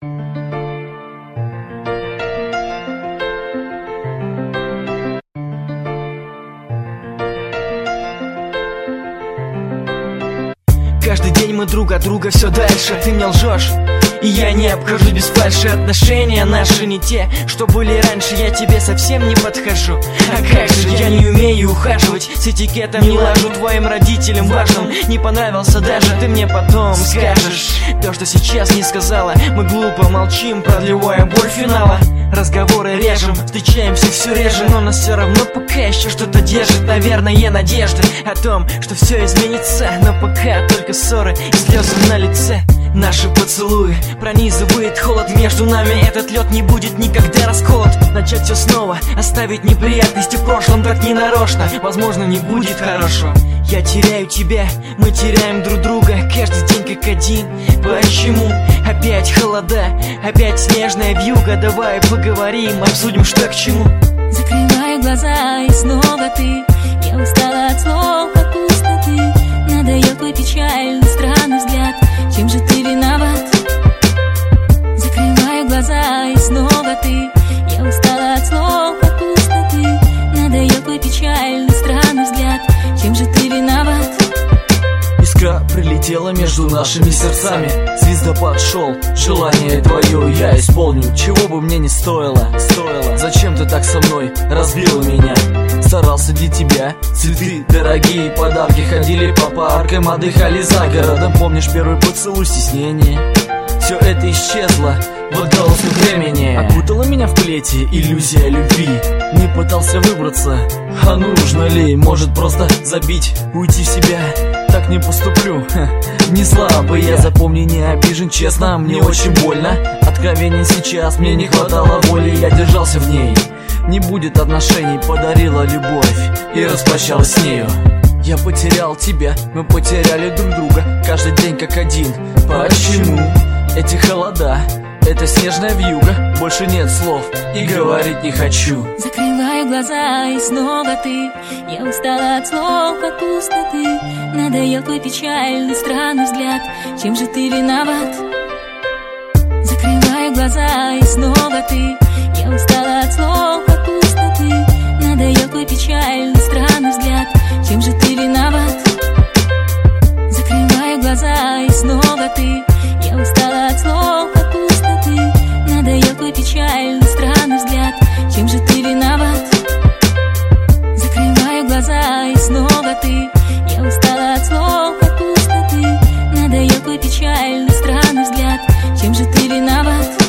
Каждый день мы друг от друга все дальше. Ты мне лжешь, и я не обхожу без фальши. Отношения наши не те, что были раньше. Я тебе совсем не подхожу. А как же, я не умею ухаживать, с этикетом не ложу. Твоим родителям важным не понравился даже. Ты мне потом скажешь то, что сейчас не сказала. Мы глупо молчим, продлевая боль финала. Разговоры режем, встречаемся все реже, но нас все равно пока еще что-то держит. Наверное, надежды о том, что все изменится. Но пока только ссоры и слезы на лице. Наши поцелуи пронизывает холод между нами. Этот лед не будет никогда расколот. Начать все снова, оставить неприятности в прошлом так ненарочно. Возможно, не будет хорошо. Я теряю тебя, мы теряем друг друга. Каждый день как один. Почему? Опять холода, опять снежная вьюга. Давай поговорим, обсудим, что к чему. Закрываю глаза, и снова ты. Я устала от слов, от пустоты. Надоел твой печальный, странный взгляд. Чем же ты виноват? Закрываю глаза, и снова ты. Я устала от слов, от пустоты. Надоел твой печальный, странный взгляд. Чем же ты виноват? Искра прилетела между нашими сердцами. Звездопад шел, желание твое я исполню. Чего бы мне не стоило. Зачем ты так со мной разбила меня? Старался для тебя, цветы дорогие, подарки. Ходили по паркам, отдыхали за городом. Помнишь первый поцелуй, стеснение? Все это исчезло в отголосках времени. Окутала меня в плети иллюзия любви. Не пытался выбраться, а нужно ли? Может просто забить, уйти в себя? Так не поступлю, не слабый я. Запомни, не обижен, честно, мне очень больно. Откровенен сейчас, мне не хватало воли. Я держался в ней, не будет отношений. Подарила любовь и распрощалась с нею. Я потерял тебя, мы потеряли друг друга. Каждый день как один. Почему? Эти холода, это снежная вьюга. Больше нет слов и говорить не хочу. Закрываю глаза, и снова ты. Я устала от слов, от пустоты. Надоел твой печальный, странный взгляд. Чем же ты виноват? Закрываю глаза, и снова ты. Я устала от слов, от пустоты. Надоел твой печальный, странный взгляд. Чем же ты виноват? Закрываю глаза, и снова ты. Я устала от слов, от пустоты. Надоел твой печальный, странный взгляд. Чем же ты виноват? Закрываю глаза, и снова ты. Я устала от слов, от пустоты. Надоел твой печальный, странный взгляд. Чем же ты виноват?